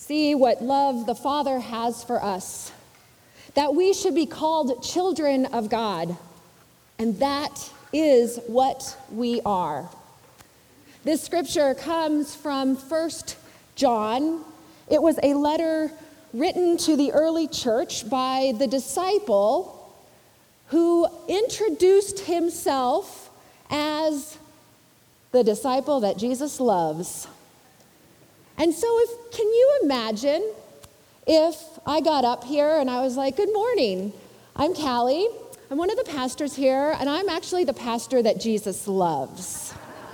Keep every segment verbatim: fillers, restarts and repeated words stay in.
See what love the Father has for us, that we should be called children of God, and that is what we are. This scripture comes from First John. It was a letter written to the early church by the disciple who introduced himself as the disciple that Jesus loves. And so if can you imagine if I got up here and I was like, good morning, I'm Callie, I'm one of the pastors here, and I'm actually the pastor that Jesus loves.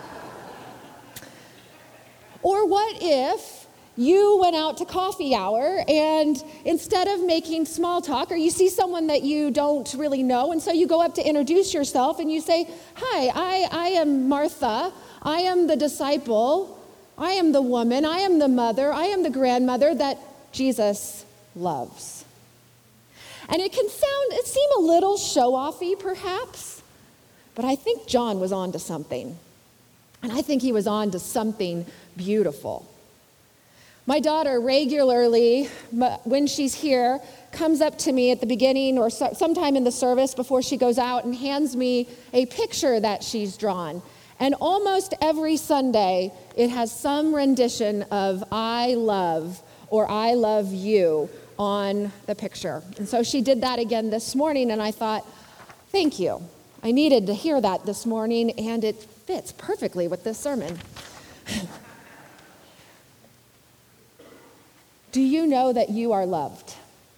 Or what if you went out to coffee hour and instead of making small talk, or you see someone that you don't really know, and so you go up to introduce yourself and you say, hi, I, I am Martha, I am the disciple, I am the woman, I am the mother, I am the grandmother that Jesus loves. And it can sound, it seem a little show-offy perhaps, but I think John was on to something. And I think he was on to something beautiful. My daughter regularly, when she's here, comes up to me at the beginning or sometime in the service before she goes out and hands me a picture that she's drawn. And almost every Sunday, it has some rendition of I love or I love you on the picture. And so she did that again this morning, and I thought, thank you. I needed to hear that this morning, and it fits perfectly with this sermon. Do you know that you are loved?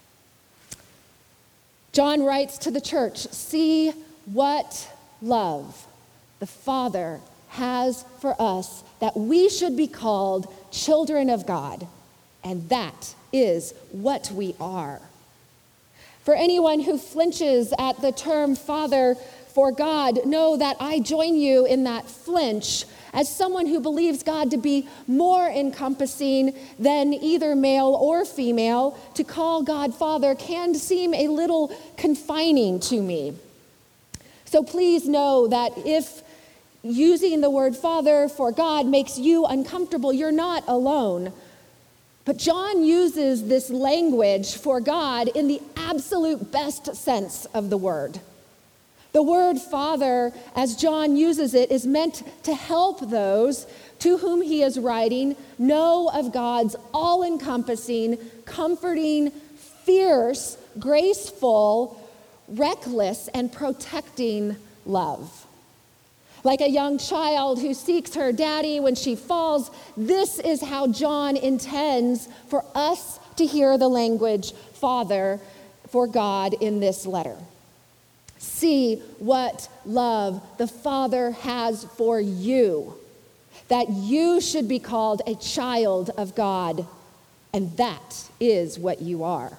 John writes to the church, see what love the Father has for us, that we should be called children of God, and that is what we are. For anyone who flinches at the term Father for God, know that I join you in that flinch as someone who believes God to be more encompassing than either male or female. To call God Father can seem a little confining to me. So please know that if using the word Father for God makes you uncomfortable, you're not alone. But John uses this language for God in the absolute best sense of the word. The word Father, as John uses it, is meant to help those to whom he is writing know of God's all-encompassing, comforting, fierce, graceful, reckless, and protecting love. Like a young child who seeks her daddy when she falls, this is how John intends for us to hear the language Father for God in this letter. See what love the Father has for you, that you should be called a child of God, and that is what you are.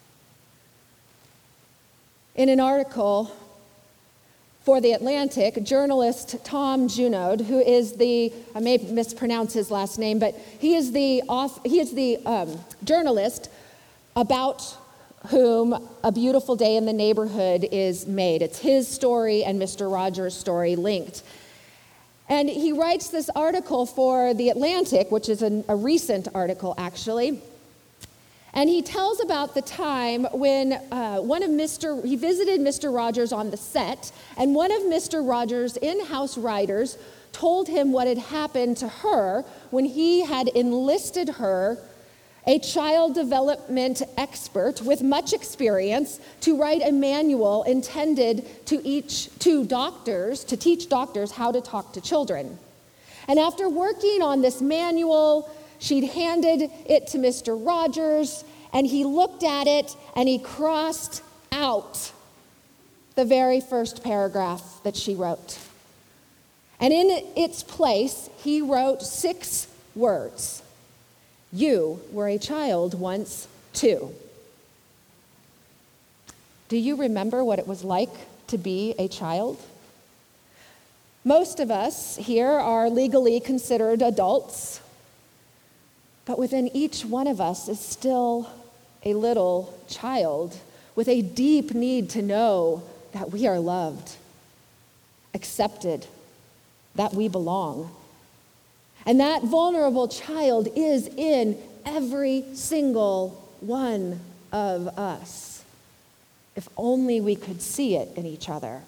In an article for The Atlantic, journalist Tom Junod, who is the, I may mispronounce his last name, but he is the author, he is the um, journalist about whom A Beautiful Day in the Neighborhood is made. It's his story and Mister Rogers' story linked. And he writes this article for The Atlantic, which is a, a recent article actually. And he tells about the time when uh, one of Mister he visited Mister Rogers on the set, and one of Mister Rogers' in-house writers told him what had happened to her when he had enlisted her, a child development expert with much experience, to write a manual intended to each to doctors, to teach doctors how to talk to children. And after working on this manual, she'd handed it to Mister Rogers, and he looked at it, and he crossed out the very first paragraph that she wrote. And in its place, he wrote six words. You were a child once, too. Do you remember what it was like to be a child? Most of us here are legally considered adults, but within each one of us is still a little child with a deep need to know that we are loved, accepted, that we belong. And that vulnerable child is in every single one of us. If only we could see it in each other.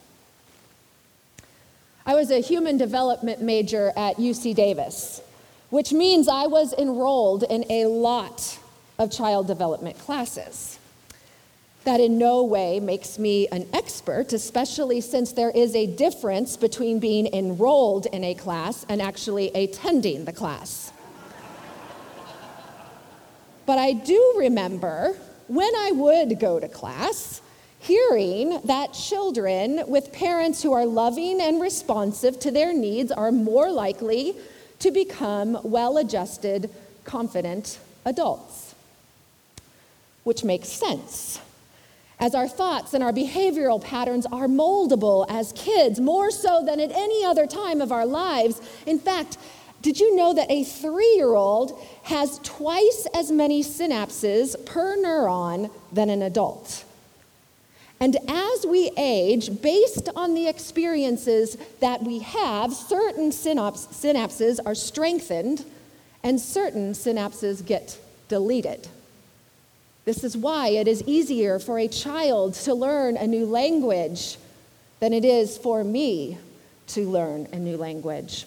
I was a human development major at U C Davis, which means I was enrolled in a lot of child development classes. That in no way makes me an expert, especially since there is a difference between being enrolled in a class and actually attending the class. But I do remember when I would go to class, hearing that children with parents who are loving and responsive to their needs are more likely to become well-adjusted, confident adults. Which makes sense, as our thoughts and our behavioral patterns are moldable as kids, more so than at any other time of our lives. In fact, did you know that a three-year-old has twice as many synapses per neuron than an adult? And as we age, based on the experiences that we have, certain synaps- synapses are strengthened and certain synapses get deleted. This is why it is easier for a child to learn a new language than it is for me to learn a new language.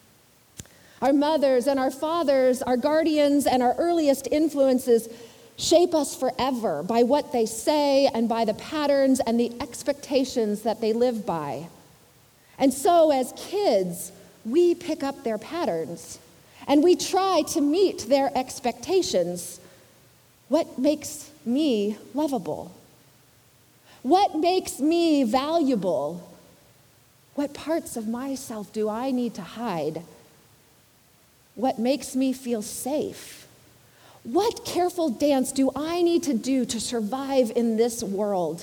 Our mothers and our fathers, our guardians and our earliest influences shape us forever by what they say and by the patterns and the expectations that they live by. And so as kids, we pick up their patterns and we try to meet their expectations. What makes me lovable? What makes me valuable? What parts of myself do I need to hide? What makes me feel safe? What careful dance do I need to do to survive in this world?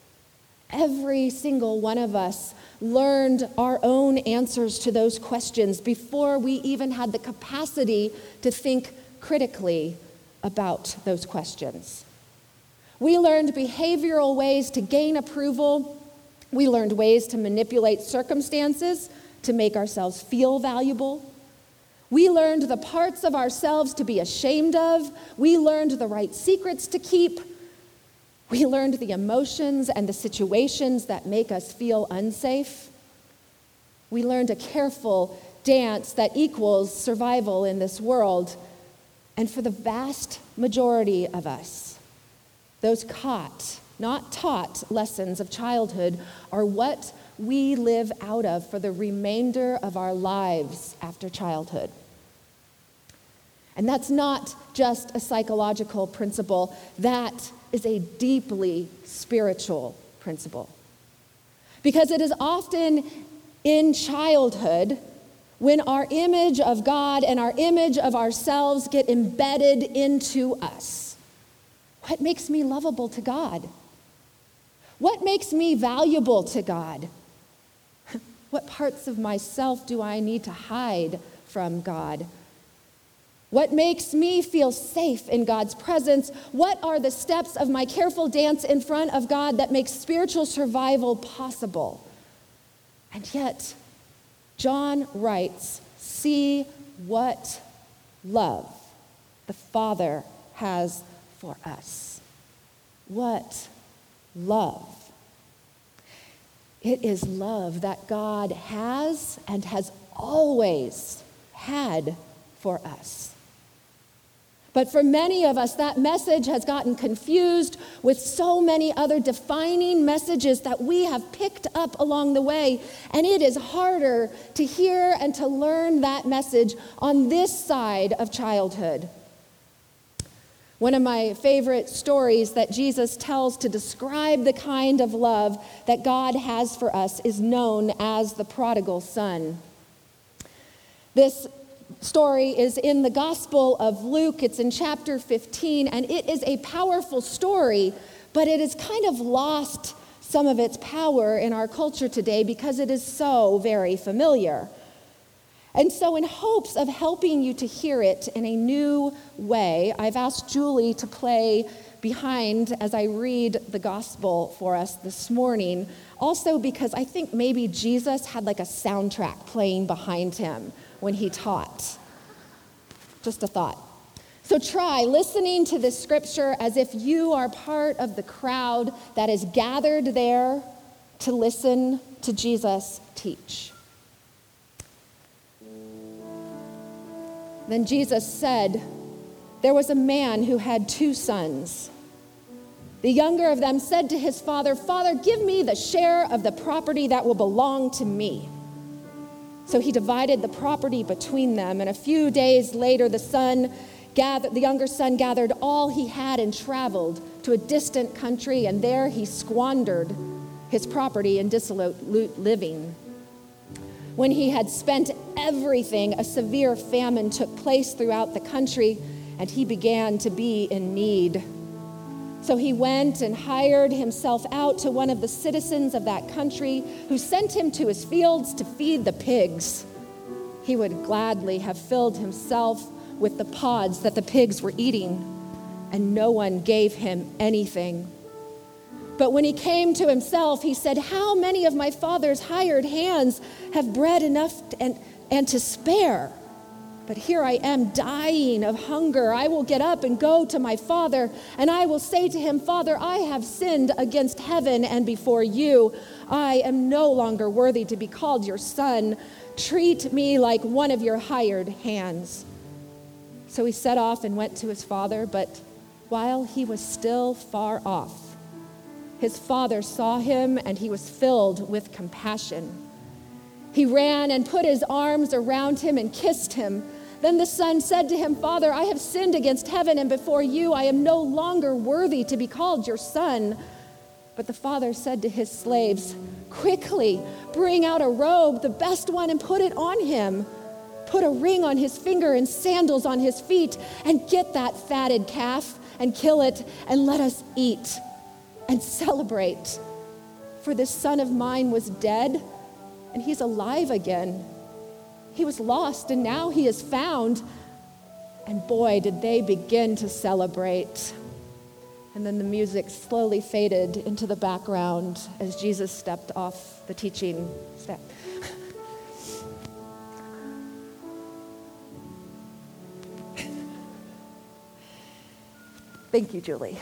Every single one of us learned our own answers to those questions before we even had the capacity to think critically about those questions. We learned behavioral ways to gain approval. We learned ways to manipulate circumstances to make ourselves feel valuable. We learned the parts of ourselves to be ashamed of. We learned the right secrets to keep. We learned the emotions and the situations that make us feel unsafe. We learned a careful dance that equals survival in this world. And for the vast majority of us, those caught, not taught lessons of childhood are what we live out of for the remainder of our lives after childhood. And that's not just a psychological principle, that is a deeply spiritual principle. Because it is often in childhood when our image of God and our image of ourselves get embedded into us. What makes me lovable to God? What makes me valuable to God? What parts of myself do I need to hide from God? What makes me feel safe in God's presence? What are the steps of my careful dance in front of God that makes spiritual survival possible? And yet, John writes, see what love the Father has for us. What love. It is love that God has and has always had for us. But for many of us, that message has gotten confused with so many other defining messages that we have picked up along the way, and it is harder to hear and to learn that message on this side of childhood. One of my favorite stories that Jesus tells to describe the kind of love that God has for us is known as the prodigal son. This story is in the Gospel of Luke. It's in chapter fifteen, and it is a powerful story, but it has kind of lost some of its power in our culture today because it is so very familiar. And so in hopes of helping you to hear it in a new way, I've asked Julie to play behind as I read the gospel for us this morning. Also because I think maybe Jesus had like a soundtrack playing behind him when he taught. Just a thought. So try listening to this scripture as if you are part of the crowd that is gathered there to listen to Jesus teach. Then Jesus said, "There was a man who had two sons. The younger of them said to his father, 'Father, give me the share of the property that will belong to me.' So he divided the property between them, and a few days later the son gathered, the younger son gathered all he had and traveled to a distant country, and there he squandered his property in dissolute living. When he had spent everything, a severe famine took place throughout the country, and he began to be in need. So he went and hired himself out to one of the citizens of that country, who sent him to his fields to feed the pigs. He would gladly have filled himself with the pods that the pigs were eating, and no one gave him anything. But when he came to himself, he said, 'How many of my father's hired hands have bread enough to, and, and to spare? But here I am dying of hunger. I will get up and go to my father, and I will say to him, Father, I have sinned against heaven and before you. I am no longer worthy to be called your son. Treat me like one of your hired hands.' So he set off and went to his father, but while he was still far off, his father saw him, and he was filled with compassion. He ran and put his arms around him and kissed him. Then the son said to him, 'Father, I have sinned against heaven and before you. I am no longer worthy to be called your son.' But the father said to his slaves, 'Quickly, bring out a robe, the best one, and put it on him. Put a ring on his finger and sandals on his feet, and get that fatted calf and kill it, and let us eat and celebrate. For this son of mine was dead, and he's alive again. He was lost, and now he is found.' And boy, did they begin to celebrate." And then the music slowly faded into the background as Jesus stepped off the teaching step. Thank you, Julie.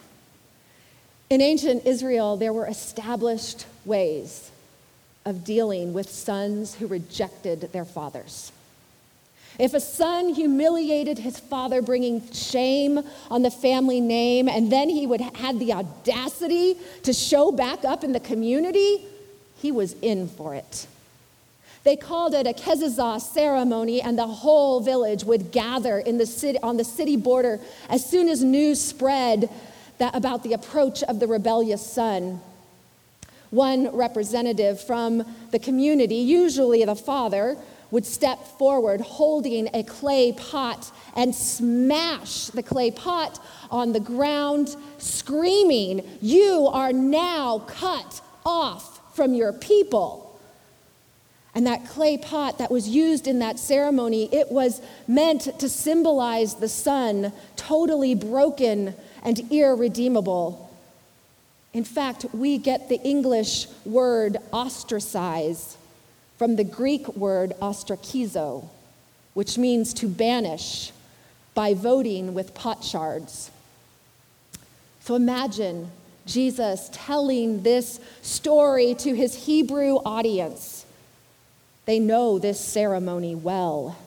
In ancient Israel, there were established ways of dealing with sons who rejected their fathers. If a son humiliated his father, bringing shame on the family name, and then he would had the audacity to show back up in the community, he was in for it. They called it a kezazah ceremony, and the whole village would gather in the city, on the city border as soon as news spread that about the approach of the rebellious son. One representative from the community, usually the father, would step forward holding a clay pot and smash the clay pot on the ground, screaming, "You are now cut off from your people." And that clay pot that was used in that ceremony, it was meant to symbolize the son, totally broken and irredeemable. In fact, we get the English word ostracize from the Greek word ostrakizo, which means to banish by voting with potsherds. So imagine Jesus telling this story to his Hebrew audience. They know this ceremony well.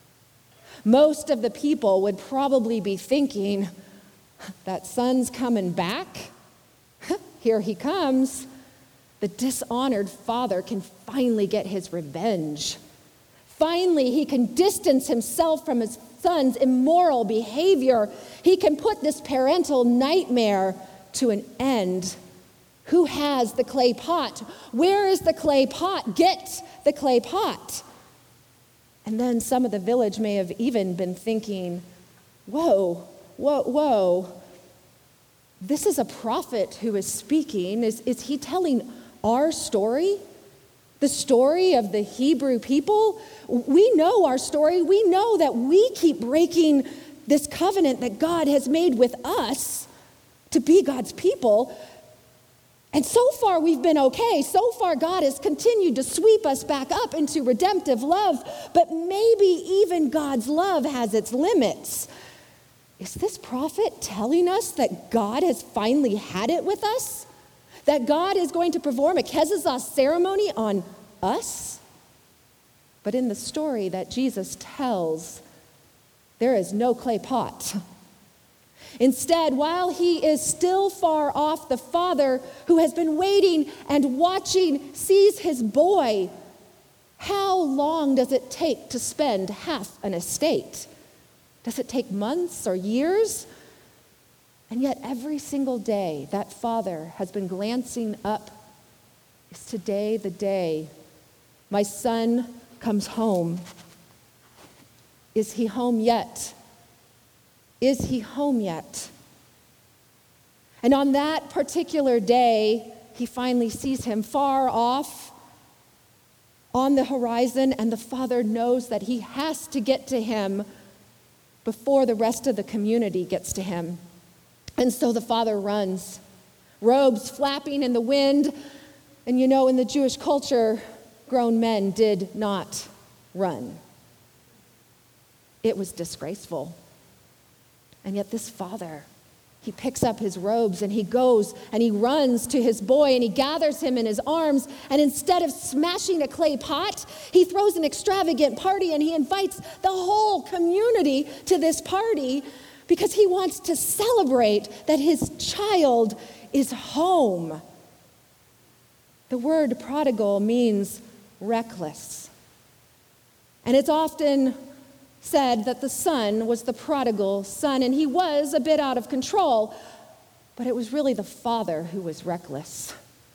Most of the people would probably be thinking, that son's coming back? Here he comes. The dishonored father can finally get his revenge. Finally, he can distance himself from his son's immoral behavior. He can put this parental nightmare to an end. Who has the clay pot? Where is the clay pot? Get the clay pot. And then some of the village may have even been thinking, whoa, whoa, whoa. This is a prophet who is speaking. Is, is he telling our story? The story of the Hebrew people? We know our story. We know that we keep breaking this covenant that God has made with us to be God's people. And so far, we've been okay. So far, God has continued to sweep us back up into redemptive love. But maybe even God's love has its limits. is this prophet telling us that God has finally had it with us? That God is going to perform a Kezazah ceremony on us? But in the story that Jesus tells, there is no clay pot. Instead, while he is still far off, the father who has been waiting and watching sees his boy. How long does it take to spend half an estate? Does it take months or years? And yet every single day that father has been glancing up. Is today the day my son comes home? Is he home yet? Is he home yet? And on that particular day, he finally sees him far off on the horizon, and the father knows that he has to get to him before the rest of the community gets to him. And so the father runs, robes flapping in the wind. And you know, in the Jewish culture, grown men did not run. It was disgraceful. And yet this father, he picks up his robes and he goes and he runs to his boy and he gathers him in his arms. And instead of smashing a clay pot, he throws an extravagant party and he invites the whole community to this party because he wants to celebrate that his child is home. The word prodigal means reckless. And it's often said that the son was the prodigal son, and he was a bit out of control, but it was really the father who was reckless.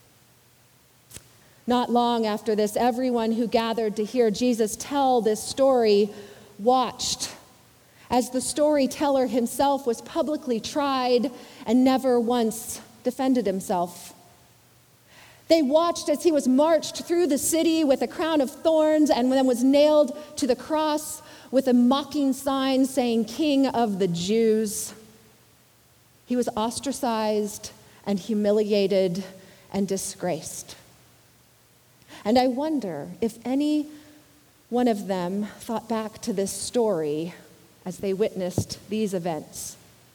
Not long after this, everyone who gathered to hear Jesus tell this story watched as the storyteller himself was publicly tried and never once defended himself. They watched as he was marched through the city with a crown of thorns and then was nailed to the cross with a mocking sign saying, "King of the Jews." He was ostracized and humiliated and disgraced. And I wonder if any one of them thought back to this story as they witnessed these events.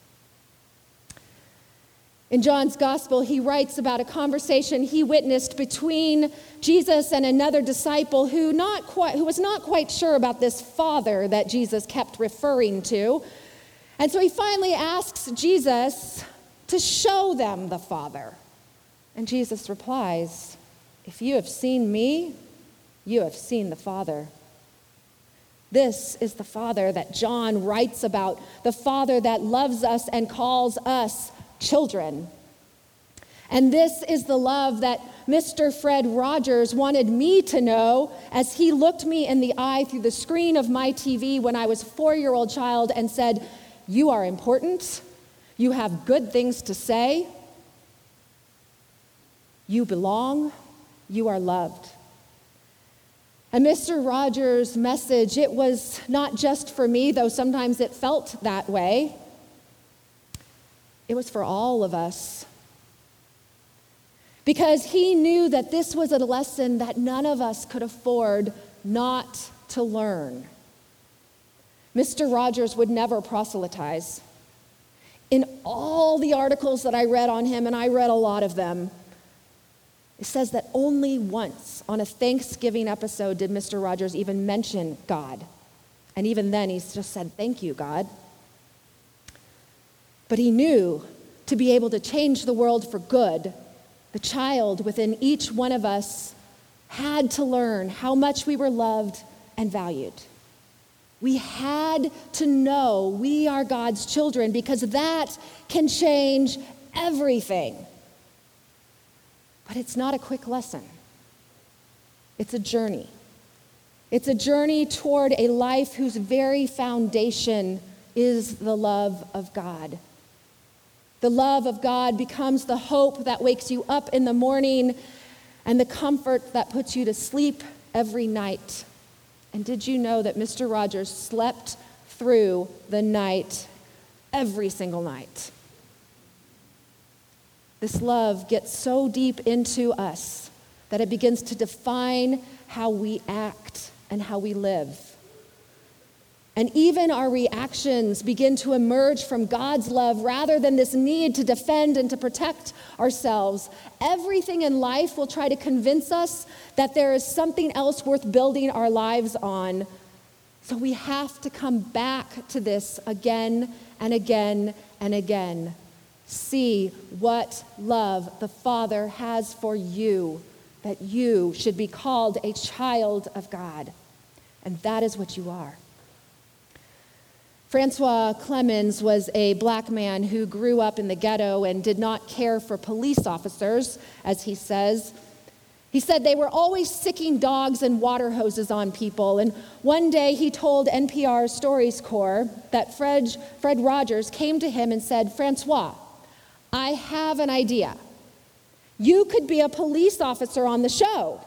In John's gospel, he writes about a conversation he witnessed between Jesus and another disciple who, not quite, who was not quite sure about this father that Jesus kept referring to. And so he finally asks Jesus to show them the Father. And Jesus replies, "If you have seen me, you have seen the Father." This is the Father that John writes about, the Father that loves us and calls us children. And this is the love that Mister Fred Rogers wanted me to know as he looked me in the eye through the screen of my T V when I was a four-year-old child and said, "You are important. You have good things to say. You belong. You are loved." And Mister Rogers' message, it was not just for me, though sometimes it felt that way. It was for all of us. Because he knew that this was a lesson that none of us could afford not to learn. Mister Rogers would never proselytize. In all the articles that I read on him, and I read a lot of them, it says that only once on a Thanksgiving episode did Mister Rogers even mention God. And even then, he just said, "Thank you, God." But he knew to be able to change the world for good, the child within each one of us had to learn how much we were loved and valued. We had to know we are God's children because that can change everything. But it's not a quick lesson. It's a journey. It's a journey toward a life whose very foundation is the love of God. The love of God becomes the hope that wakes you up in the morning and the comfort that puts you to sleep every night. And did you know that Mister Rogers slept through the night every single night? This love gets so deep into us that it begins to define how we act and how we live. And even our reactions begin to emerge from God's love rather than this need to defend and to protect ourselves. Everything in life will try to convince us that there is something else worth building our lives on. So we have to come back to this again and again and again. See what love the Father has for you, that you should be called a child of God. And that is what you are. Francois Clemens was a black man who grew up in the ghetto and did not care for police officers, as he says. He said they were always sicking dogs and water hoses on people. And one day he told N P R's Stories Corps that Fred, Fred Rogers came to him and said, "Francois, I have an idea. You could be a police officer on the show."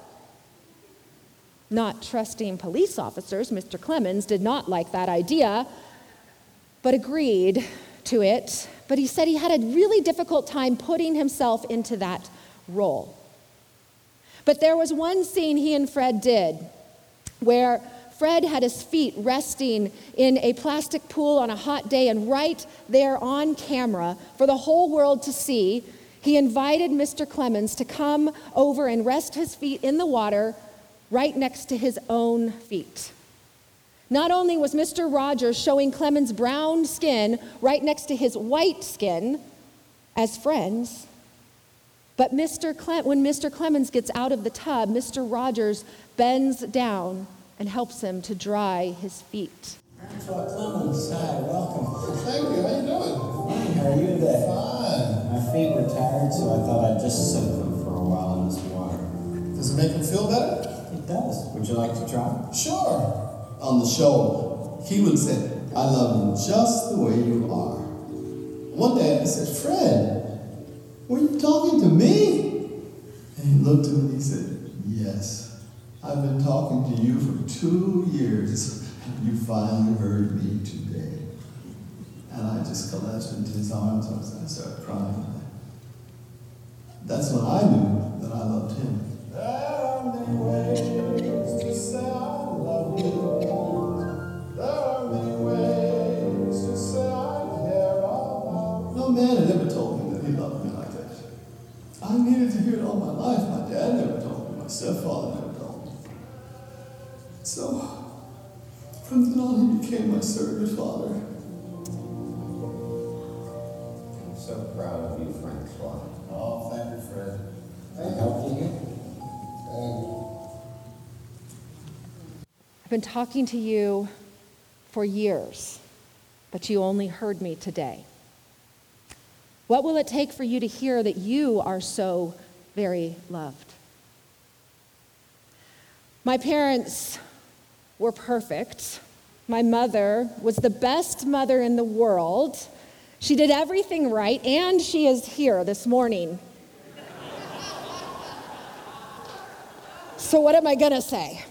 Not trusting police officers, Mister Clemens did not like that idea, but agreed to it. But he said he had a really difficult time putting himself into that role. But there was one scene he and Fred did where Fred had his feet resting in a plastic pool on a hot day, and right there on camera for the whole world to see, he invited Mister Clemens to come over and rest his feet in the water right next to his own feet. Not only was Mister Rogers showing Clemens' brown skin right next to his white skin as friends, but Mister Cle- when Mister Clemens gets out of the tub, Mister Rogers bends down and helps him to dry his feet. Francois Clemens, hi, welcome. Thank you. How you doing? Fine, how are you today? Fine. My feet were tired, so I thought I'd just soak them for a while in this water. Does it make him feel better? It does. Would you like to try? Sure. On the show, Keelan said, "I love you just the way you are." One day I said, "Fred, were you talking to me?" And he looked at me and he said, "Yes, I've been talking to you for two years, and you finally heard me today." And I just collapsed into his arms and I started crying. That's when I knew that I loved him. There are many ways to say I love you. There are many ways to say I care about you. No man had ever told me that he loved me like that. I needed to hear it all my life. My dad never told me. My stepfather never told me. So, from then on, he became my surrogate father. I'm so proud of you, Francois. Oh, thank you, Fred. Can I help you here? Thank you. I've been talking to you for years, but you only heard me today. What will it take for you to hear that you are so very loved? My parents were perfect. My mother was the best mother in the world. She did everything right, and she is here this morning. So what am I gonna say?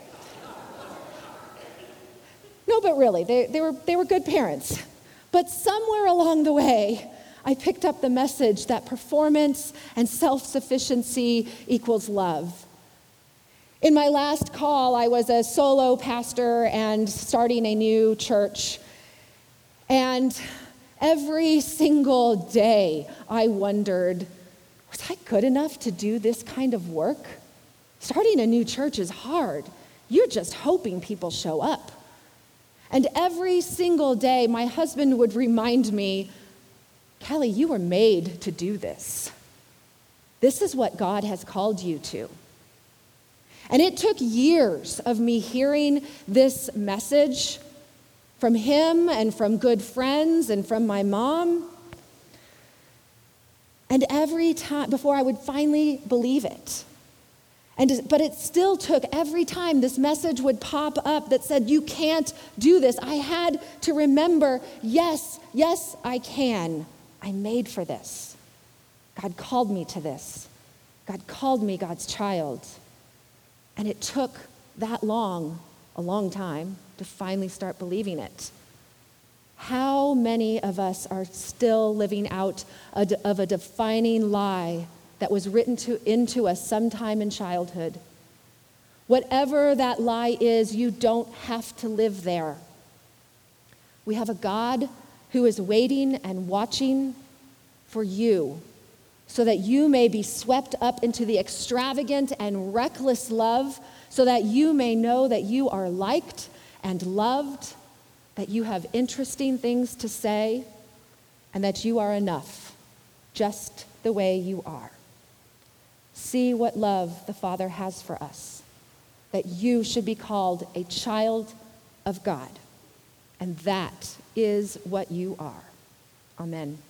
No, but really, they, they were they were good parents. But somewhere along the way, I picked up the message that performance and self-sufficiency equals love. In my last call, I was a solo pastor and starting a new church. And every single day, I wondered, was I good enough to do this kind of work? Starting a new church is hard. You're just hoping people show up. And every single day, my husband would remind me, "Kelly, you were made to do this. This is what God has called you to." And it took years of me hearing this message from him and from good friends and from my mom. And every time, before I would finally believe it. And, but it still took, every time this message would pop up that said, "You can't do this," I had to remember, yes, yes, I can. I'm made for this. God called me to this. God called me God's child. And it took that long, a long time, to finally start believing it. How many of us are still living out a, of a defining lie that was written to, into us sometime in childhood? Whatever that lie is, you don't have to live there. We have a God who is waiting and watching for you so that you may be swept up into the extravagant and reckless love, so that you may know that you are liked and loved, that you have interesting things to say, and that you are enough, just the way you are. See what love the Father has for us, that you should be called a child of God, and that is what you are. Amen.